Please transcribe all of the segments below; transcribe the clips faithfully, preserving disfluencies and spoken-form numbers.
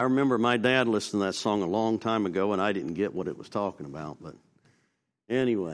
I remember my dad listened to that song a long time ago, and I didn't get what it was talking about. But anyway.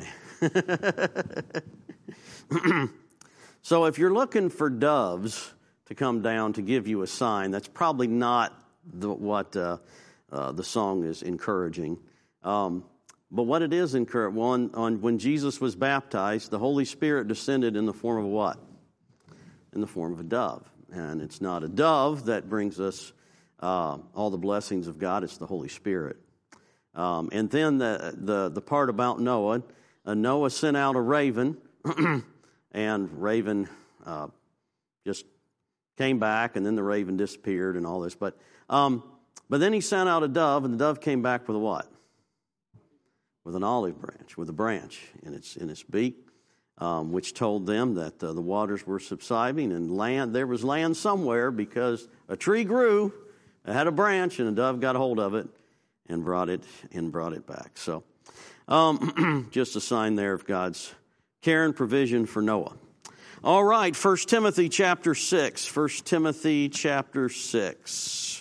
So if you're looking for doves to come down to give you a sign, that's probably not the, what uh, uh, the song is encouraging. Um, but what it is encouraging, well, on, on, when Jesus was baptized, the Holy Spirit descended in the form of a what? In the form of a dove. And it's not a dove that brings us uh, all the blessings of God, it's the Holy Spirit. Um, and then the, the, the part about Noah, uh, Noah sent out a raven, and raven uh, just came back, and then the raven disappeared and all this. But um, but then he sent out a dove, and the dove came back with a what? With an olive branch, with a branch in its in its beak, um, which told them that uh, the waters were subsiding and land there was land somewhere, because a tree grew, it had a branch, and a dove got a hold of it and brought it and brought it back. So um, just a sign there of God's care and provision for Noah. All right, First Timothy chapter six. First Timothy chapter six.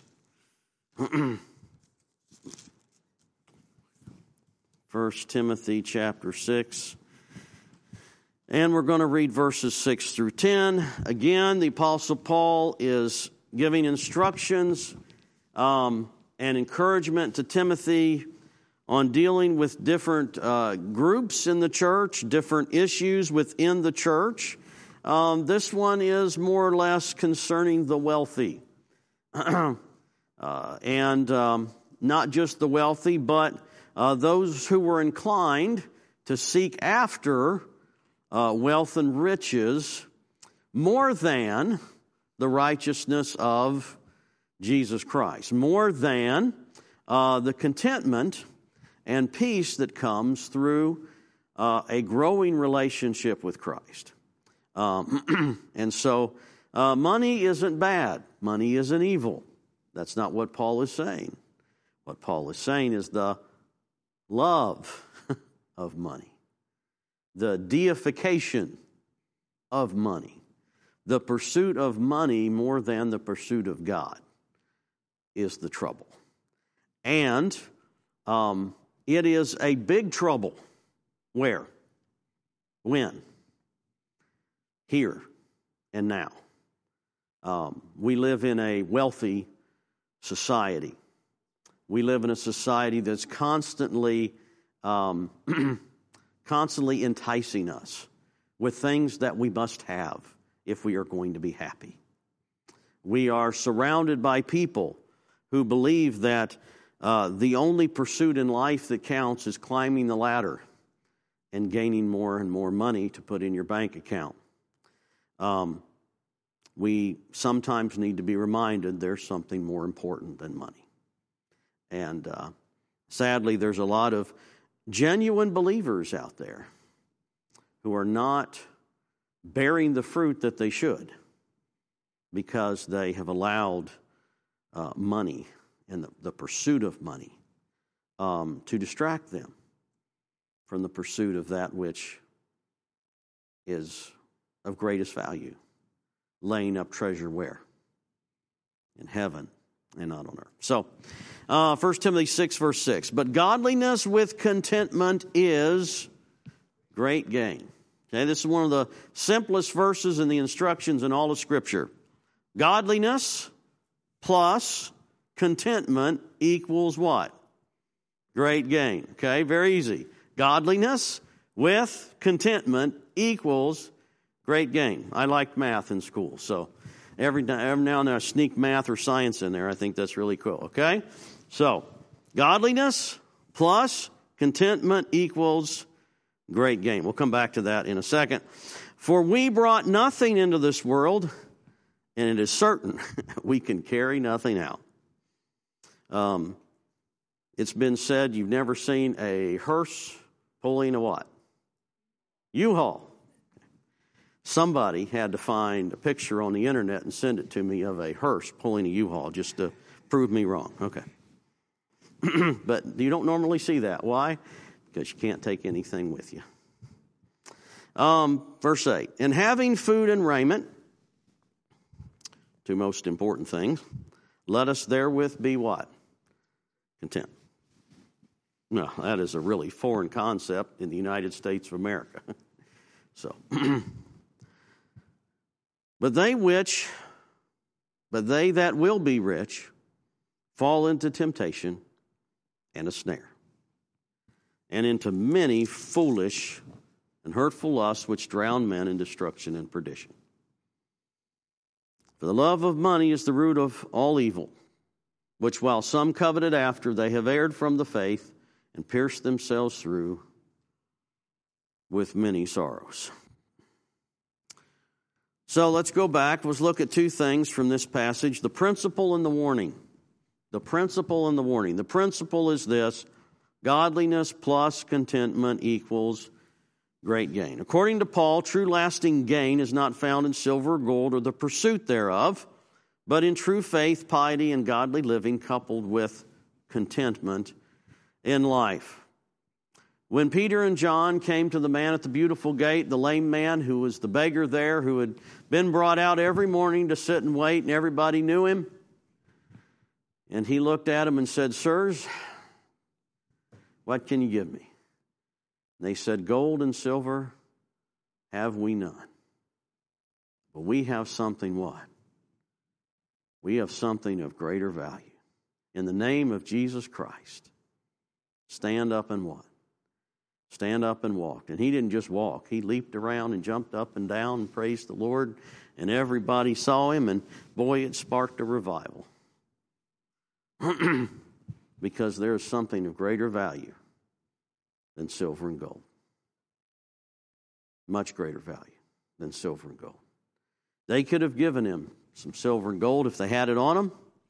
First Timothy chapter six. And we're going to read verses six through ten. Again, the Apostle Paul is giving instructions um, and encouragement to Timothy on dealing with different uh, groups in the church, different issues within the church. Um, this one is more or less concerning the wealthy. uh, and um, not just the wealthy, but uh, those who were inclined to seek after uh, wealth and riches more than the righteousness of Jesus Christ, more than uh, the contentment and peace that comes through uh, a growing relationship with Christ. Um, and so uh, money isn't bad. Money isn't evil. That's not what Paul is saying. What Paul is saying is the love of money, the deification of money, the pursuit of money more than the pursuit of God is the trouble. And um, it is a big trouble. Where? When? Here and now. Um, we live in a wealthy society. We live in a society that's constantly, um, constantly enticing us with things that we must have if we are going to be happy. We are surrounded by people who believe that uh, the only pursuit in life that counts is climbing the ladder and gaining more and more money to put in your bank account. Um, we sometimes need to be reminded there's something more important than money. And uh, sadly, there's a lot of genuine believers out there who are not bearing the fruit that they should because they have allowed uh, money and the, the pursuit of money um, to distract them from the pursuit of that which is of greatest value, laying up treasure where? In heaven and not on earth. So, uh, First Timothy six, verse six. But godliness with contentment is great gain. Okay, this is one of the simplest verses in the instructions in all of Scripture. Godliness plus contentment equals what? Great gain. Okay, very easy. Godliness with contentment equals great gain. I liked math in school, so every, every now and then I sneak math or science in there. I think that's really cool, okay? So, godliness plus contentment equals great gain. We'll come back to that in a second. For we brought nothing into this world, and it is certain we can carry nothing out. Um, it's been said you've never seen a hearse pulling a what? U-Haul. Somebody had to find a picture on the internet and send it to me of a hearse pulling a U-Haul just to prove me wrong. Okay. But you don't normally see that. Why? Because you can't take anything with you. Um, verse eight. And having food and raiment, two most important things, Let us therewith be what? Content. No, that is a really foreign concept in the United States of America. So, but they which, but they that will be rich fall into temptation and a snare, and into many foolish and hurtful lusts which drown men in destruction and perdition. For the love of money is the root of all evil, which while some coveted after, they have erred from the faith and pierced themselves through with many sorrows. So let's go back. Let's look at two things from this passage. The principle and the warning. The principle and the warning. The principle is this: godliness plus contentment equals great gain. According to Paul, true lasting gain is not found in silver or gold or the pursuit thereof, but in true faith, piety, and godly living coupled with contentment in life. When Peter and John came to the man at the beautiful gate, the lame man who was the beggar there, who had been brought out every morning to sit and wait, and everybody knew him, and he looked at him and said, "Sirs, what can you give me?" And they said, "Gold and silver have we none. But we have something what? We have something of greater value. In the name of Jesus Christ, stand up and what? Stand up and walk." And he didn't just walk. He leaped around and jumped up and down and praised the Lord. And everybody saw him, and boy, it sparked a revival. Because there is something of greater value than silver and gold. Much greater value than silver and gold. They could have given him some silver and gold if they had it on them.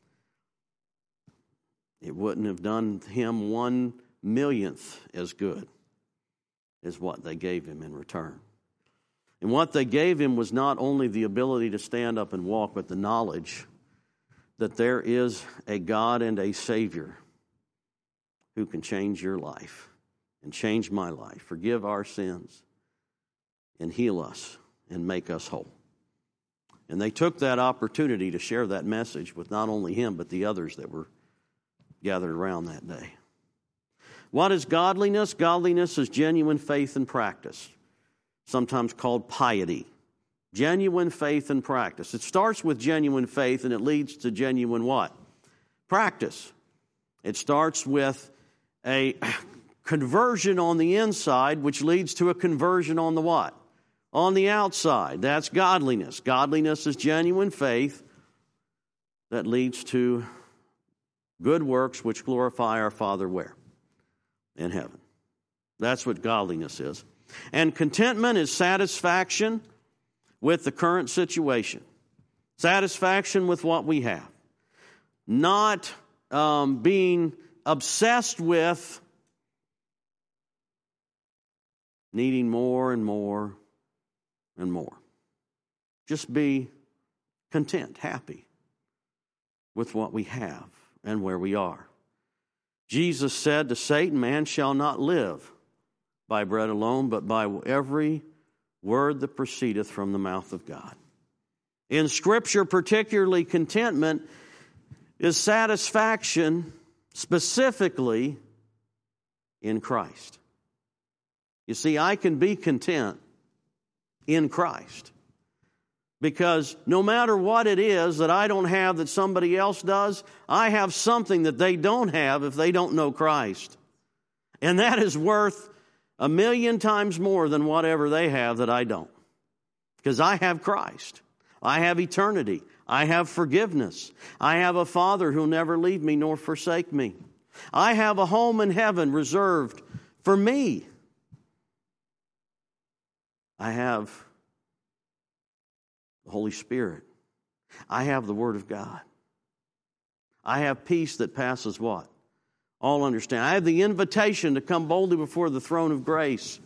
It wouldn't have done him one millionth as good as what they gave him in return. And what they gave him was not only the ability to stand up and walk, but the knowledge that there is a God and a Savior who can change your life and change my life, forgive our sins, and heal us and make us whole. And they took that opportunity to share that message with not only him, but the others that were gathered around that day. What is godliness? Godliness is genuine faith and practice, sometimes called piety. Genuine faith and practice. It starts with genuine faith and it leads to genuine what? Practice. It starts with a conversion on the inside, which leads to a conversion on the what? On the outside. That's godliness. Godliness is genuine faith that leads to good works which glorify our Father where? In heaven. That's what godliness is. And contentment is satisfaction with the current situation. Satisfaction with what we have. Not um, being obsessed with needing more and more and more. Just be content, happy with what we have and where we are. Jesus said to Satan, "Man shall not live by bread alone, but by every word that proceedeth from the mouth of God." In Scripture, particularly contentment is satisfaction specifically in Christ. You see, I can be content in Christ because no matter what it is that I don't have that somebody else does, I have something that they don't have if they don't know Christ. And that is worth a million times more than whatever they have that I don't. Because I have Christ. I have eternity. I have forgiveness. I have a Father who'll never leave me nor forsake me. I have a home in heaven reserved for me. I have the Holy Spirit. I have the Word of God. I have peace that passes what? All understand. I have the invitation to come boldly before the throne of grace.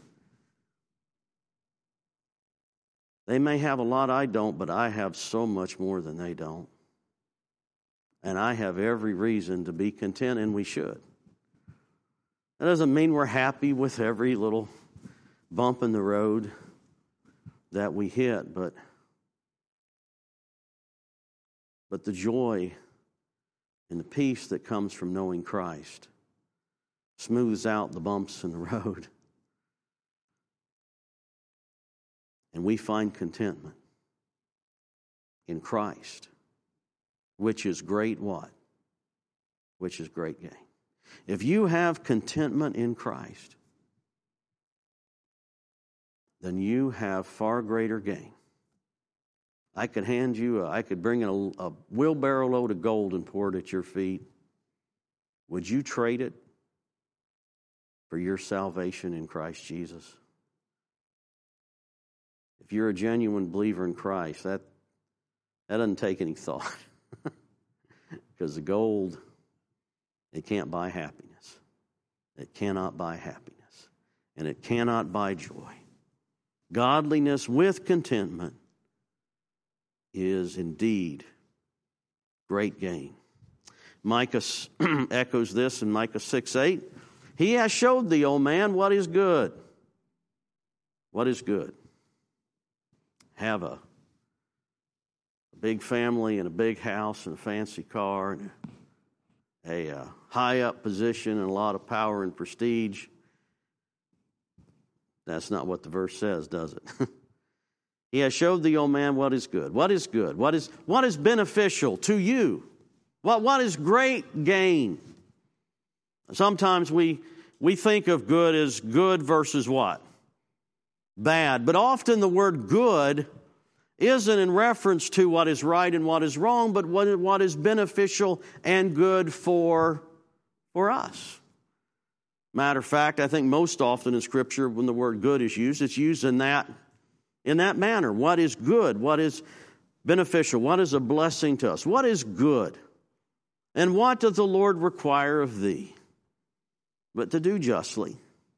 They may have a lot I don't, but I have so much more than they don't. And I have every reason to be content, and we should. That doesn't mean we're happy with every little bump in the road that we hit, but, but the joy And the peace that comes from knowing Christ smooths out the bumps in the road. And we find contentment in Christ, which is great what? Which is great gain. If you have contentment in Christ, then you have far greater gain. I could hand you, a, I could bring a, a wheelbarrow load of gold and pour it at your feet. Would you trade it for your salvation in Christ Jesus? If you're a genuine believer in Christ, that, that doesn't take any thought. Because the gold, it can't buy happiness. It cannot buy happiness. And it cannot buy joy. Godliness with contentment is indeed great gain. Micah echoes this in Micah six eight. He has showed thee, O man, what is good. What is good? Have a, a big family and a big house and a fancy car and a, a high up position and a lot of power and prestige. That's not what the verse says, does it? He has showed thee, O man, what is good. What is good? What is, what is beneficial to you? What, what is great gain? Sometimes we, we think of good as good versus what? Bad. But often the word good isn't in reference to what is right and what is wrong, but what, what is beneficial and good for, for us. Matter of fact, I think most often in Scripture when the word good is used, it's used in that In that manner. What is good? What is beneficial? What is a blessing to us? What is good? And what does the Lord require of thee? But to do justly,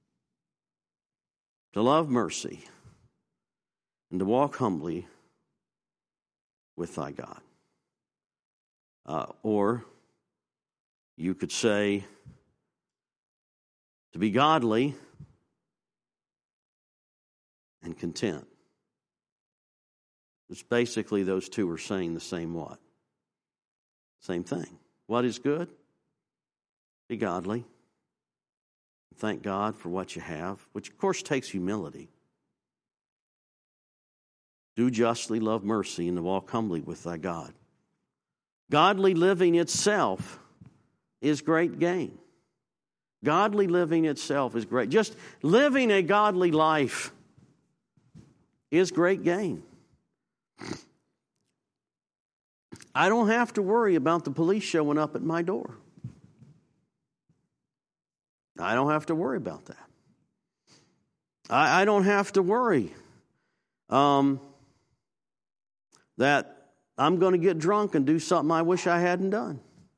to love mercy, and to walk humbly with thy God. Uh, or you could say, to be godly and content. It's basically those two are saying the same what? Same thing. What is good? Be godly. Thank God for what you have, which of course takes humility. Do justly, love mercy, and to walk humbly with thy God. Godly living itself is great gain. Godly living itself is great. Just living a godly life is great gain. I don't have to worry about the police showing up at my door. I don't have to worry about that. I, I don't have to worry um, that I'm going to get drunk and do something I wish I hadn't done.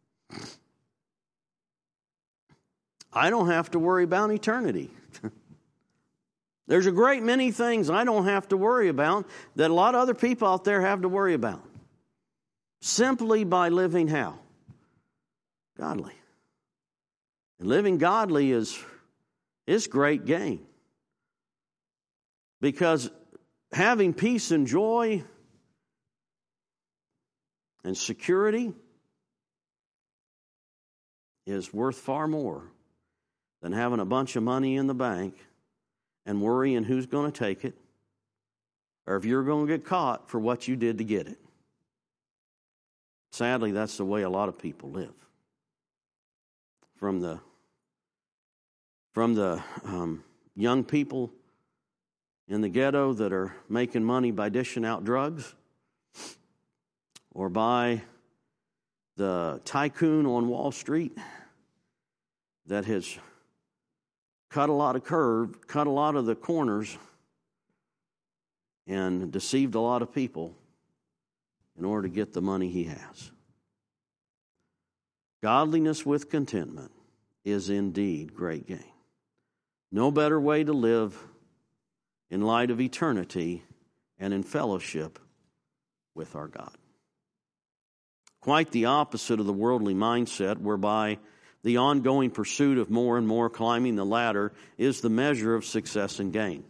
I don't have to worry about eternity. There's a great many things I don't have to worry about that a lot of other people out there have to worry about. Simply by living how? Godly. And living godly is, is great gain. Because having peace and joy and security is worth far more than having a bunch of money in the bank and worrying who's going to take it or if you're going to get caught for what you did to get it. Sadly, that's the way a lot of people live. From the from the um, young people in the ghetto that are making money by dishing out drugs, or by the tycoon on Wall Street that has cut a lot of curve, cut a lot of the corners, and deceived a lot of people in order to get the money he has. Godliness with contentment is indeed great gain. No better way to live in light of eternity and in fellowship with our God. Quite the opposite of the worldly mindset whereby the ongoing pursuit of more and more climbing the ladder is the measure of success and gain.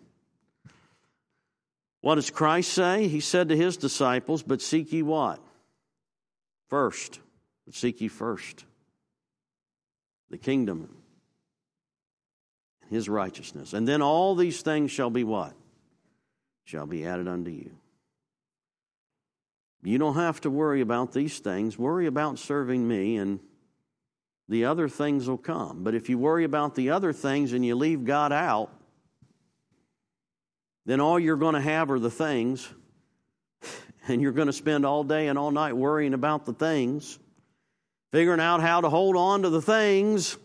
What does Christ say? He said to his disciples, but seek ye what? First, But seek ye first the kingdom and his righteousness. And then all these things shall be what? Shall be added unto you. You don't have to worry about these things. Worry about serving me, and the other things will come. But if you worry about the other things and you leave God out, then all you're going to have are the things, and you're going to spend all day and all night worrying about the things, figuring out how to hold on to the things,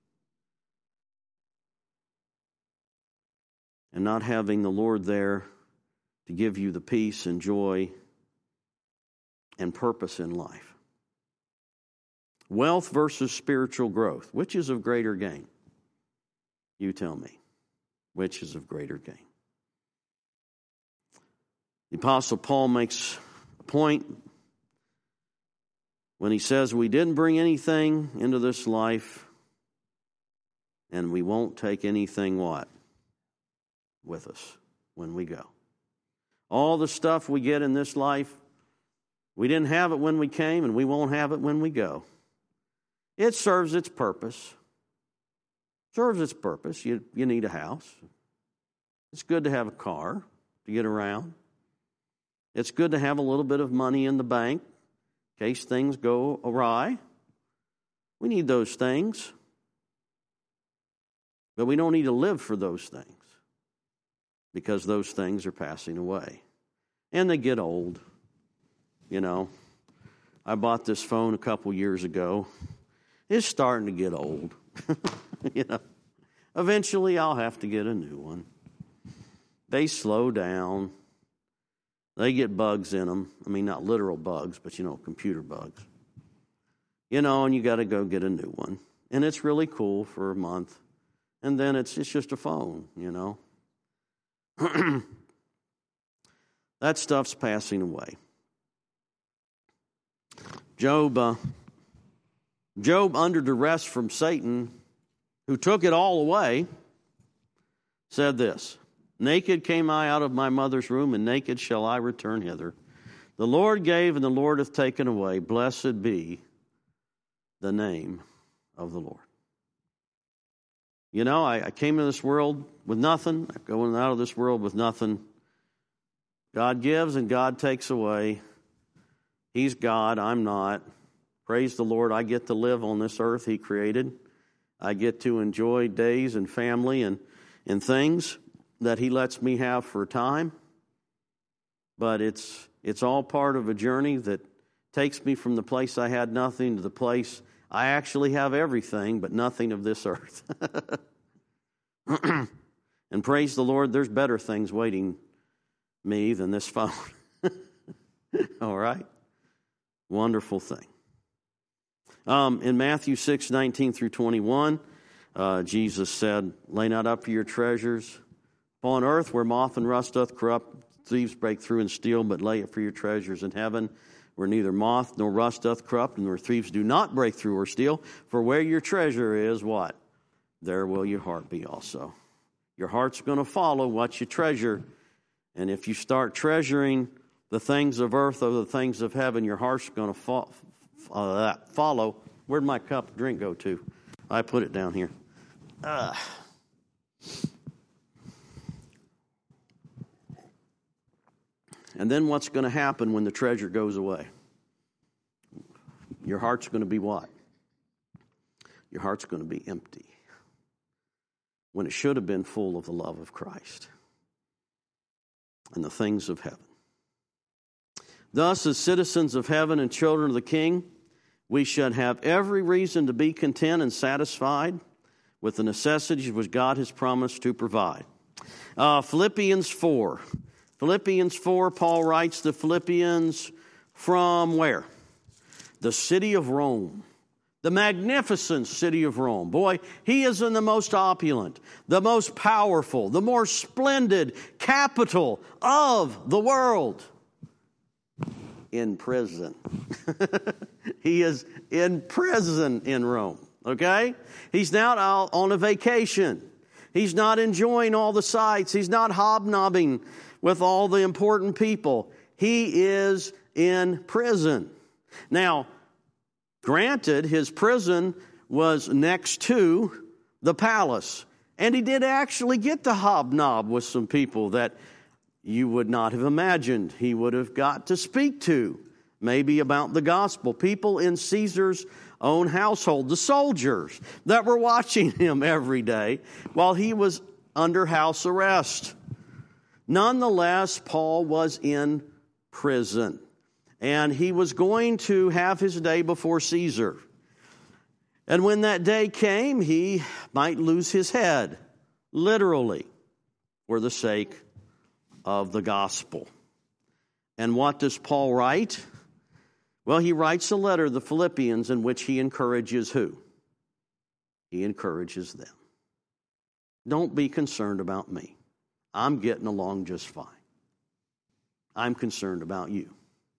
and not having the Lord there to give you the peace and joy and purpose in life. Wealth versus spiritual growth. Which is of greater gain? You tell me. Which is of greater gain? The Apostle Paul makes a point when he says we didn't bring anything into this life, and we won't take anything what? With us when we go. All the stuff we get in this life, we didn't have it when we came, and we won't have it when we go. It serves its purpose. Serves its purpose. You, you need a house. It's good to have a car to get around. It's good to have a little bit of money in the bank in case things go awry. We need those things. But we don't need to live for those things, because those things are passing away. And they get old. You know, I bought this phone a couple years ago. It's starting to get old. You know, eventually I'll have to get a new one. They slow down. They get bugs in them. I mean, not literal bugs, but, you know, computer bugs. You know, and you got to go get a new one. And it's really cool for a month. And then it's, it's just a phone, you know. That stuff's passing away. Job, uh, Job, under duress from Satan, who took it all away, said this: naked came I out of my mother's womb, and naked shall I return hither. The Lord gave, and the Lord hath taken away. Blessed be the name of the Lord. You know, I, I came into this world with nothing. I'm going out of this world with nothing. God gives and God takes away. He's God, I'm not. Praise the Lord, I get to live on this earth He created. I get to enjoy days and family and, and things that He lets me have for a time. But it's it's all part of a journey that takes me from the place I had nothing to the place I actually have everything, but nothing of this earth. And praise the Lord, there's better things waiting me than this phone. All right? Wonderful thing. Um, in Matthew six, nineteen through twenty-one, uh, Jesus said, lay not up your treasures upon earth, where moth and rust doth corrupt, thieves break through and steal, but lay it for your treasures in heaven, where neither moth nor rust doth corrupt, and where thieves do not break through or steal. For where your treasure is, what? There will your heart be also. Your heart's going to follow what you treasure. And if you start treasuring the things of earth over the things of heaven, your heart's going to fo- uh, follow. Where'd my cup of drink go to? I put it down here. Uh. And then what's going to happen when the treasure goes away? Your heart's going to be what? Your heart's going to be empty, when it should have been full of the love of Christ and the things of heaven. Thus, as citizens of heaven and children of the King, we should have every reason to be content and satisfied with the necessities which God has promised to provide. Uh, Philippians four. Philippians four, Paul writes the Philippians from where? The city of Rome. The magnificent city of Rome. Boy, he is in the most opulent, the most powerful, the more splendid capital of the world. In prison. He is in prison in Rome. Okay? He's not out on a vacation. He's not enjoying all the sights. He's not hobnobbing with all the important people. He is in prison. Now, Granted, his prison was next to the palace, and he did actually get to hobnob with some people that you would not have imagined he would have got to speak to, maybe about the gospel. People in Caesar's own household, the soldiers that were watching him every day while he was under house arrest. Nonetheless, Paul was in prison, and he was going to have his day before Caesar. And when that day came, he might lose his head, literally, for the sake of the gospel. And what does Paul write? Well, he writes a letter to the Philippians in which he encourages who? He encourages them. Don't be concerned about me. I'm getting along just fine. I'm concerned about you.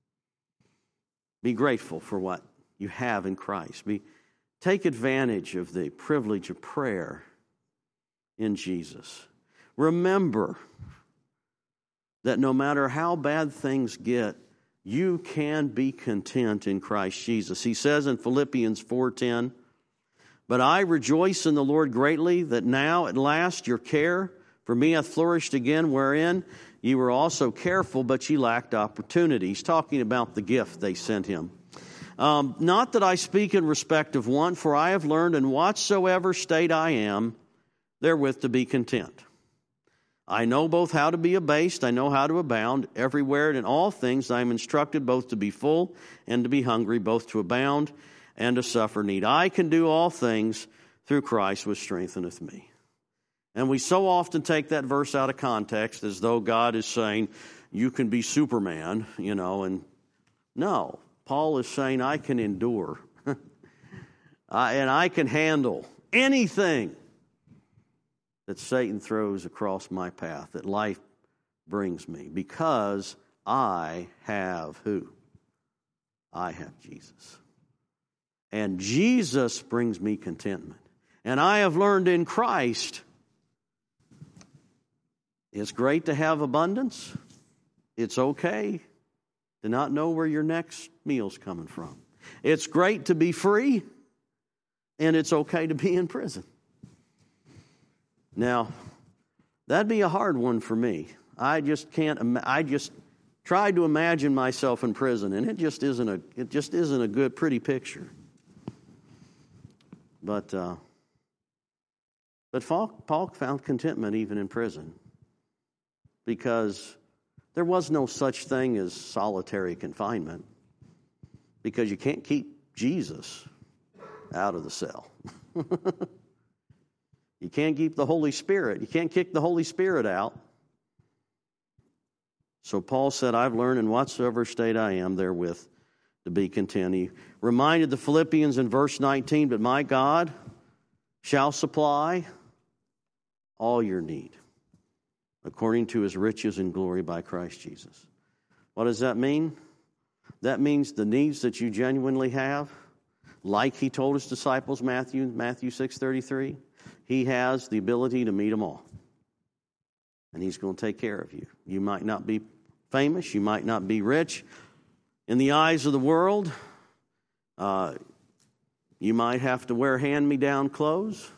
Be grateful for what you have in Christ. Be, take advantage of the privilege of prayer in Jesus. Remember that no matter how bad things get, you can be content in Christ Jesus. He says in Philippians four ten, "But I rejoice in the Lord greatly that now at last your care for me hath flourished again, wherein ye were also careful, but ye lacked opportunity." He's talking about the gift they sent him. Um, "Not that I speak in respect of want, for I have learned in whatsoever state I am, therewith to be content. I know both how to be abased, I know how to abound. Everywhere and in all things I am instructed both to be full and to be hungry, both to abound and to suffer need. I can do all things through Christ which strengtheneth me." And we so often take that verse out of context as though God is saying, you can be Superman, you know, and no. Paul is saying, I can endure. I, and I can handle anything that Satan throws across my path, that life brings me, because I have who? I have Jesus. And Jesus brings me contentment. And I have learned in Christ, it's great to have abundance. It's okay to not know where your next meal's coming from. It's great to be free, and it's okay to be in prison. Now, that'd be a hard one for me. I just can't. I just tried to imagine myself in prison, and it just isn't a. It just isn't a good, pretty picture. But, uh, but Paul found contentment even in prison, because there was no such thing as solitary confinement, because you can't keep Jesus out of the cell. You can't keep the Holy Spirit. You can't kick the Holy Spirit out. So Paul said, I've learned in whatsoever state I am therewith to be content. He reminded the Philippians in verse nineteen, but my God shall supply all your need according to his riches and glory by Christ Jesus. What does that mean? That means the needs that you genuinely have, like he told his disciples, Matthew, Matthew six thirty-three, he has the ability to meet them all. And he's going to take care of you. You might not be famous, you might not be rich in the eyes of the world. Uh, you might have to wear hand-me-down clothes.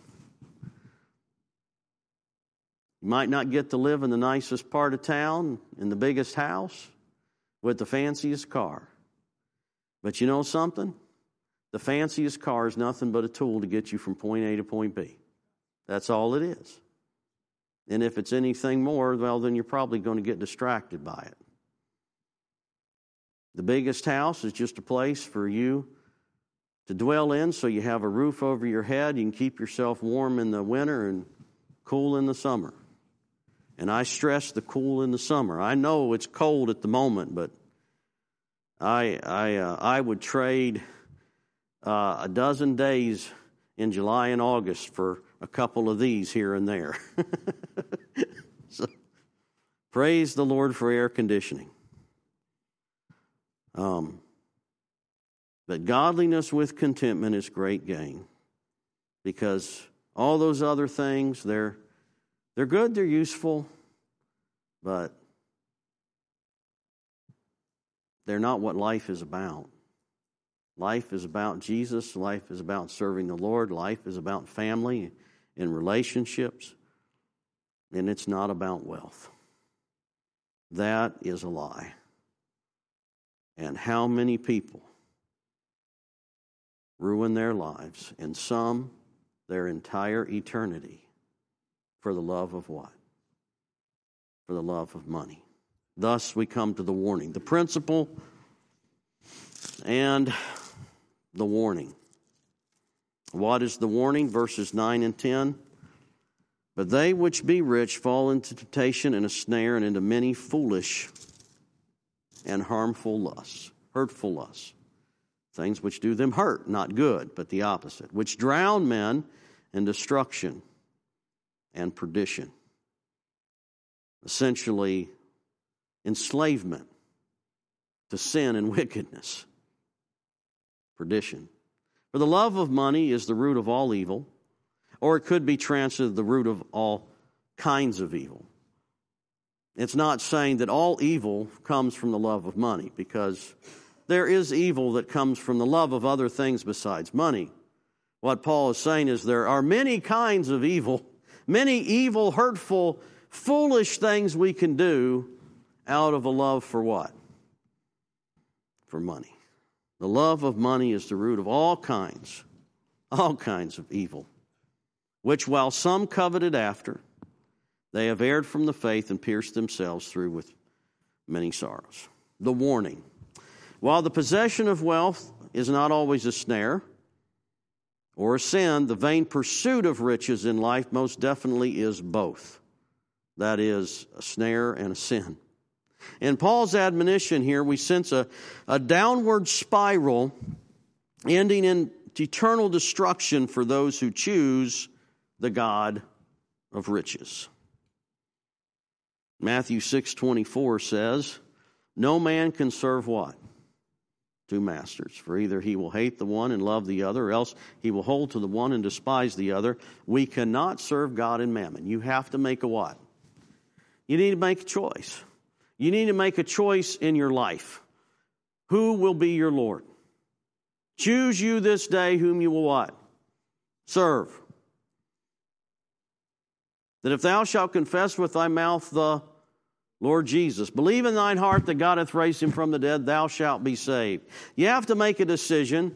You might not get to live in the nicest part of town, in the biggest house, with the fanciest car. But you know something? The fanciest car is nothing but a tool to get you from point A to point B. That's all it is. And if it's anything more, well, then you're probably going to get distracted by it. The biggest house is just a place for you to dwell in, so you have a roof over your head. You can keep yourself warm in the winter and cool in the summer. And I stress the cool in the summer. I know it's cold at the moment, but I I uh, I would trade uh, a dozen days in July and August for a couple of these here and there. So, praise the Lord for air conditioning. Um, but godliness with contentment is great gain, because all those other things, they're they're good, they're useful, but they're not what life is about. Life is about Jesus. Life is about serving the Lord. Life is about family and relationships. And it's not about wealth. That is a lie. And how many people ruin their lives, and some their entire eternity, for the love of what? For the love of money. Thus we come to the warning. The principle and the warning. What is the warning? Verses nine and ten. But they which be rich fall into temptation and a snare, and into many foolish and harmful lusts, hurtful lusts. Things which do them hurt, not good, but the opposite. Which drown men in destruction and perdition. Essentially, enslavement to sin and wickedness. Perdition. For the love of money is the root of all evil, or it could be translated the root of all kinds of evil. It's not saying that all evil comes from the love of money, because there is evil that comes from the love of other things besides money. What Paul is saying is there are many kinds of evil, many evil, hurtful, foolish things we can do out of a love for what? For money. The love of money is the root of all kinds, all kinds of evil, which while some coveted after, they have erred from the faith and pierced themselves through with many sorrows. The warning. While the possession of wealth is not always a snare or a sin, the vain pursuit of riches in life most definitely is both. That is a snare and a sin. In Paul's admonition here, we sense a, a downward spiral ending in eternal destruction for those who choose the God of riches. Matthew six twenty-four says, no man can serve what? Two masters. For either he will hate the one and love the other, or else he will hold to the one and despise the other. We cannot serve God and mammon. You have to make a what? You need to make a choice. You need to make a choice in your life. Who will be your Lord? Choose you this day whom you will what? Serve. That if thou shalt confess with thy mouth the Lord Jesus, believe in thine heart that God hath raised him from the dead, thou shalt be saved. You have to make a decision.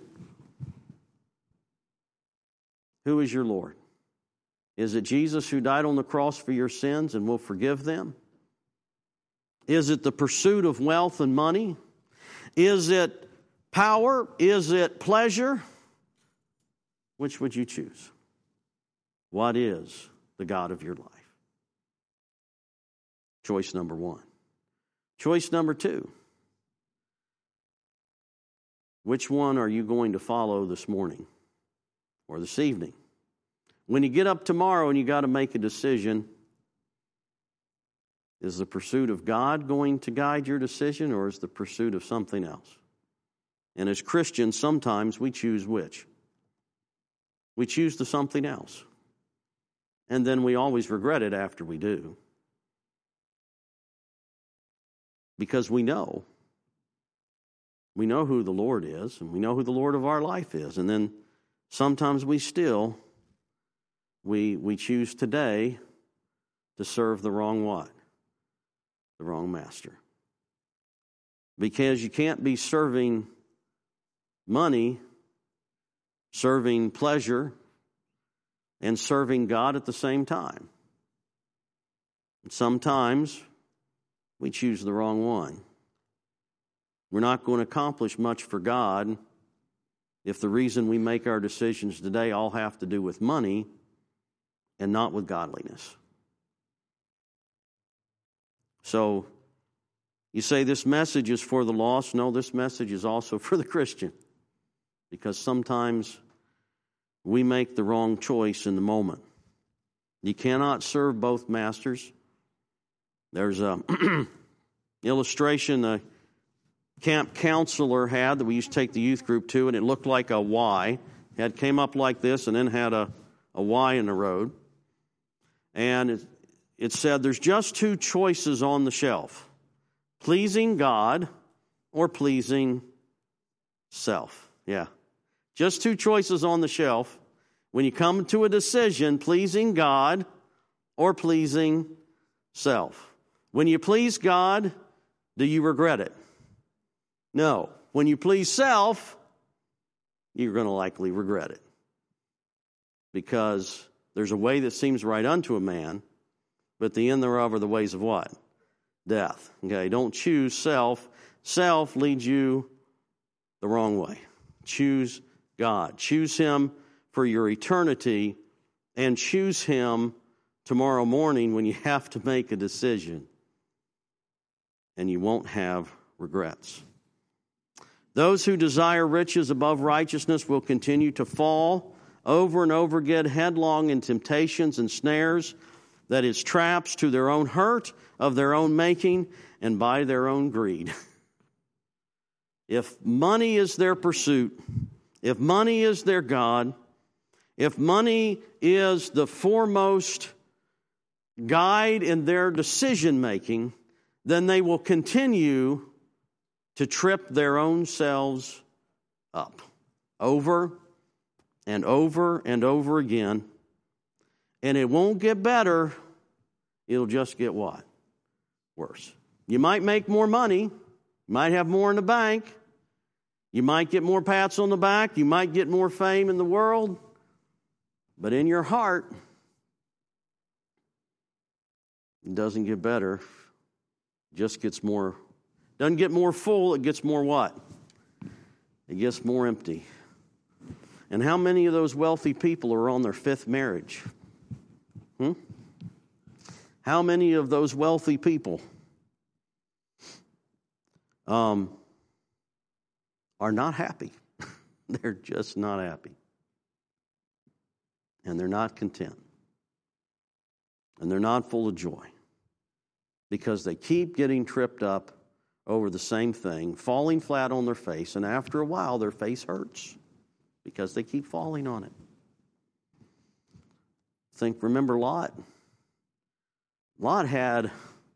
Who is your Lord? Is it Jesus who died on the cross for your sins and will forgive them? Is it the pursuit of wealth and money? Is it power? Is it pleasure? Which would you choose? What is the God of your life? Choice number one. Choice number two. Which one are you going to follow this morning or this evening? When you get up tomorrow and you got to make a decision, is the pursuit of God going to guide your decision, or is the pursuit of something else? And as Christians, sometimes we choose which? We choose the something else. And then we always regret it after we do. Because we know. We know who the Lord is, and we know who the Lord of our life is. And then sometimes we still, we, we choose today to serve the wrong what? The wrong master. Because you can't be serving money, serving pleasure, and serving God at the same time. And sometimes we choose the wrong one. We're not going to accomplish much for God if the reason we make our decisions today all have to do with money and not with godliness. So, you say this message is for the lost. No, this message is also for the Christian. Because sometimes we make the wrong choice in the moment. You cannot serve both masters. There's an illustration a camp counselor had that we used to take the youth group to, and it looked like a Y. It had came up like this and then had a, a Y in the road. And it, it said there's just two choices on the shelf. Pleasing God or pleasing self. Yeah. Just two choices on the shelf. When you come to a decision, pleasing God or pleasing self. When you please God, do you regret it? No. When you please self, you're going to likely regret it. Because there's a way that seems right unto a man, but the end thereof are the ways of what? Death. Okay, don't choose self. Self leads you the wrong way. Choose God. Choose Him for your eternity, and choose Him tomorrow morning when you have to make a decision, and you won't have regrets. Those who desire riches above righteousness will continue to fall over and over again headlong in temptations and snares, that is, traps to their own hurt, of their own making, and by their own greed. If money is their pursuit, if money is their God, if money is the foremost guide in their decision making, then they will continue to trip their own selves up over and over and over again. And it won't get better. It'll just get what? Worse. You might make more money. You might have more in the bank. You might get more pats on the back. You might get more fame in the world. But in your heart, it doesn't get better. It just gets more, doesn't get more full, it gets more what? It gets more empty. And how many of those wealthy people are on their fifth marriage? Hmm? How many of those wealthy people um, are not happy? They're just not happy. And they're not content. And they're not full of joy. Because they keep getting tripped up over the same thing, falling flat on their face, and after a while their face hurts because they keep falling on it. Think, remember Lot? Lot had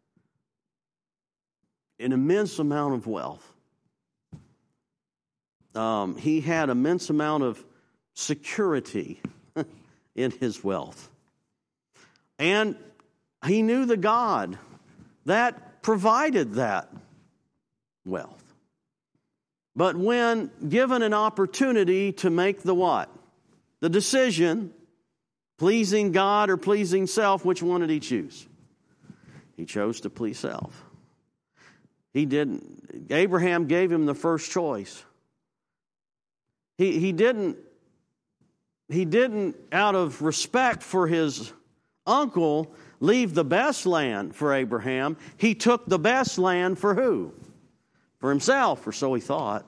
an immense amount of wealth. Um, he had immense amount of security in his wealth. And he knew the God that provided that wealth. But when given an opportunity to make the what? The decision, pleasing God or pleasing self, which one did he choose? He chose to please self. He didn't. Abraham gave him the first choice. He, he didn't, he didn't, out of respect for his uncle, leave the best land for Abraham. He took the best land for who? For himself, or so he thought.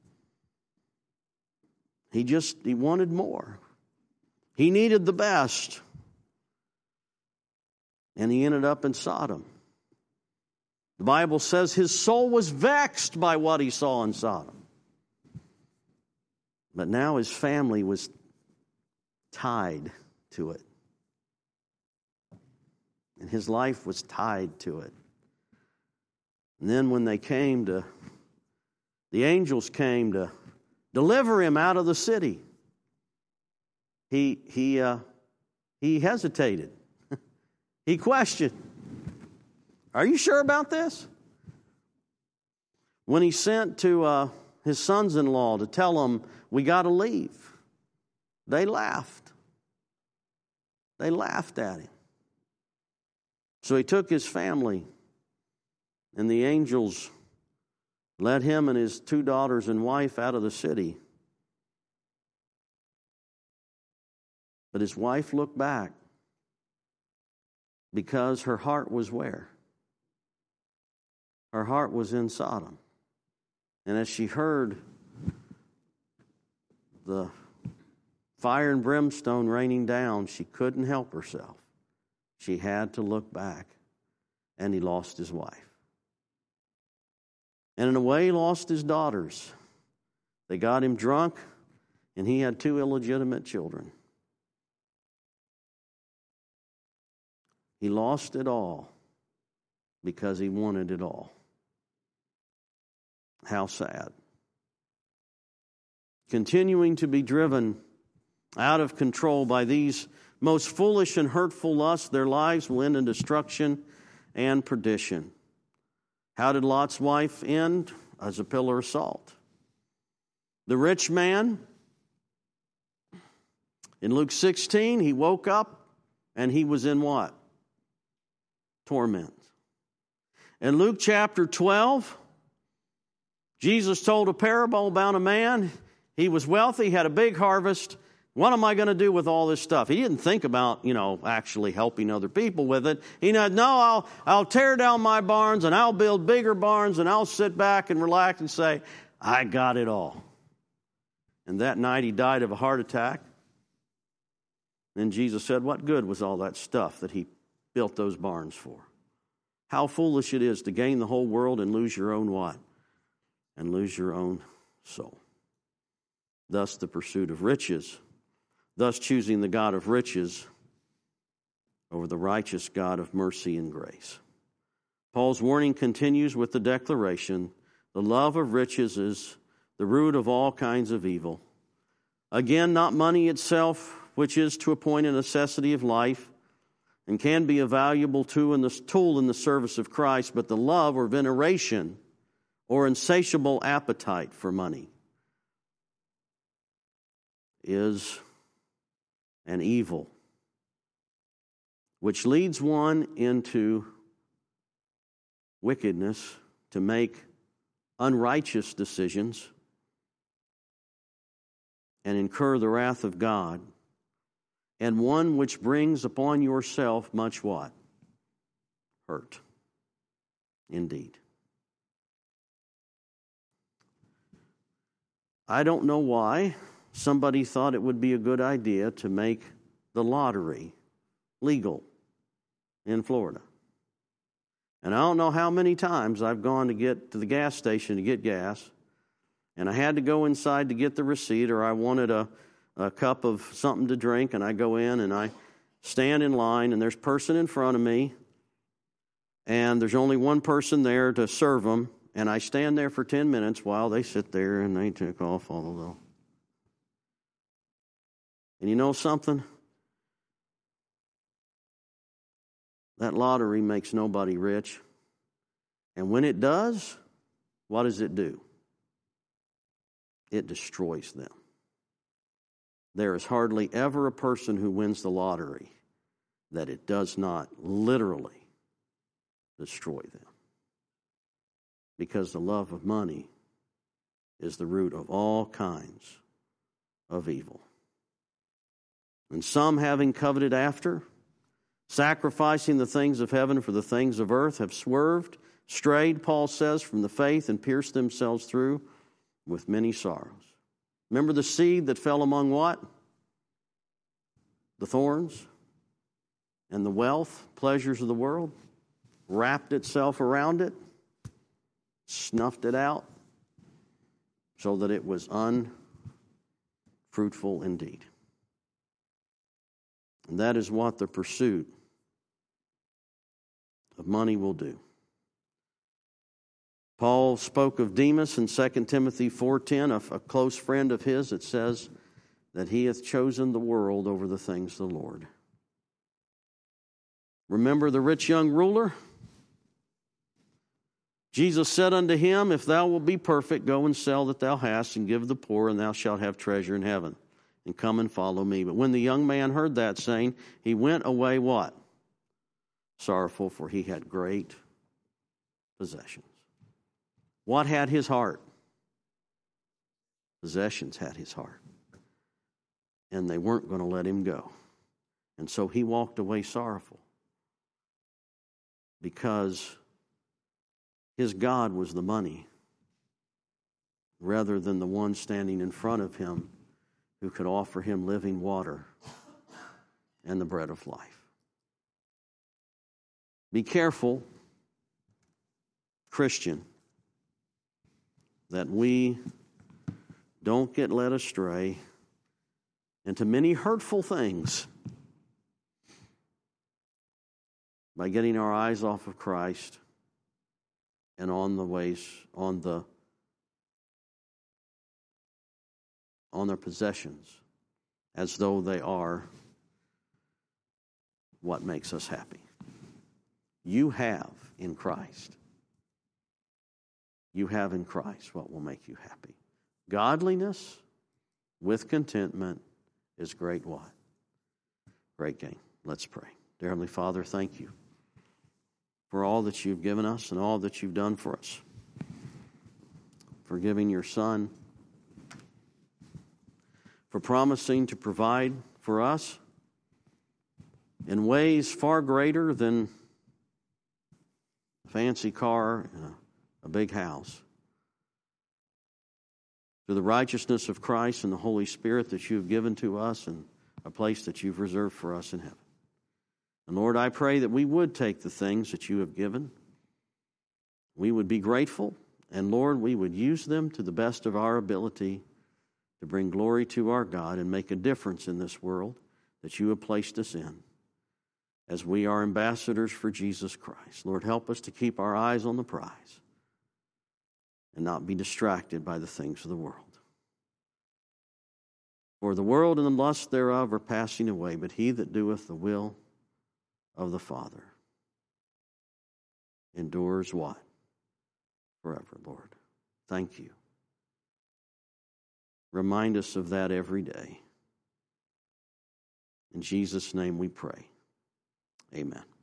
He just, he wanted more. He needed the best. And he ended up in Sodom. The Bible says his soul was vexed by what he saw in Sodom. But now his family was tied to it. And his life was tied to it. And then when they came to, the angels came to deliver him out of the city, he he uh, he hesitated. He questioned, "Are you sure about this?" When he sent to uh, his sons-in-law to tell them, "We got to leave," they laughed. They laughed at him. So he took his family, and the angels led him and his two daughters and wife out of the city. But his wife looked back because her heart was where? Her heart was in Sodom. And as she heard the fire and brimstone raining down, she couldn't help herself. She had to look back, and he lost his wife. And in a way, he lost his daughters. They got him drunk, and he had two illegitimate children. He lost it all because he wanted it all. How sad. continuing to be driven out of control by these most foolish and hurtful lusts, their lives will end in destruction and perdition. How did Lot's wife end? As a pillar of salt. The rich man, in Luke sixteen, he woke up and he was in what? Torment. In Luke chapter twelve, Jesus told a parable about a man. He was wealthy, had a big harvest. What am I going to do with all this stuff? He didn't think about, you know, actually helping other people with it. He said, no, I'll, I'll tear down my barns and I'll build bigger barns and I'll sit back and relax and say, I got it all. And that night he died of a heart attack. Then Jesus said, what good was all that stuff that he built those barns for? How foolish it is to gain the whole world and lose your own what? And lose your own soul. Thus the pursuit of riches. Thus choosing the God of riches over the righteous God of mercy and grace. Paul's warning continues with the declaration, the love of riches is the root of all kinds of evil. Again, not money itself, which is to a point a necessity of life and can be a valuable tool in the, tool in the service of Christ, but the love or veneration or insatiable appetite for money is an evil which leads one into wickedness, to make unrighteous decisions and incur the wrath of God, and one which brings upon yourself much what? Hurt. Indeed. I don't know why somebody thought it would be a good idea to make the lottery legal in Florida. And I don't know how many times I've gone to get to the gas station to get gas, and I had to go inside to get the receipt, or I wanted a, a cup of something to drink, and I go in and I stand in line, and there's a person in front of me, and there's only one person there to serve them, and I stand there for ten minutes while they sit there and they take off all the little. And you know something? That lottery makes nobody rich. And when it does, what does it do? It destroys them. There is hardly ever a person who wins the lottery that it does not literally destroy them. Because the love of money is the root of all kinds of evil. And some, having coveted after, sacrificing the things of heaven for the things of earth, have swerved, strayed, Paul says, from the faith and pierced themselves through with many sorrows. Remember the seed that fell among what? The thorns and the wealth, pleasures of the world, wrapped itself around it, snuffed it out, so that it was unfruitful indeed. And that is what the pursuit of money will do. Paul spoke of Demas in Second Timothy four ten, a, a close friend of his. It says that he hath chosen the world over the things of the Lord. Remember the rich young ruler? Jesus said unto him, if thou wilt be perfect, go and sell that thou hast, and give the poor, and thou shalt have treasure in heaven. And come and follow me. But when the young man heard that saying, he went away what? Sorrowful, for he had great possessions. What had his heart? Possessions had his heart. And they weren't going to let him go. And so he walked away sorrowful. Because his God was the money, rather than the one standing in front of him who could offer him living water and the bread of life. Be careful, Christian, that we don't get led astray into many hurtful things by getting our eyes off of Christ and on the ways, on the on their possessions as though they are what makes us happy. You have in Christ. You have in Christ what will make you happy. Godliness with contentment is great what? Great gain. Let's pray. Dear Heavenly Father, thank you for all that you've given us and all that you've done for us. For giving your Son, for promising to provide for us in ways far greater than a fancy car and a, a big house. Through the righteousness of Christ and the Holy Spirit that you've given to us and a place that you've reserved for us in heaven. And Lord, I pray that we would take the things that you have given. We would be grateful. And Lord, we would use them to the best of our ability to bring glory to our God and make a difference in this world that you have placed us in as we are ambassadors for Jesus Christ. Lord, help us to keep our eyes on the prize and not be distracted by the things of the world. For the world and the lust thereof are passing away, but he that doeth the will of the Father endures what? Forever, Lord. Thank you. Remind us of that every day. In Jesus' name we pray. Amen.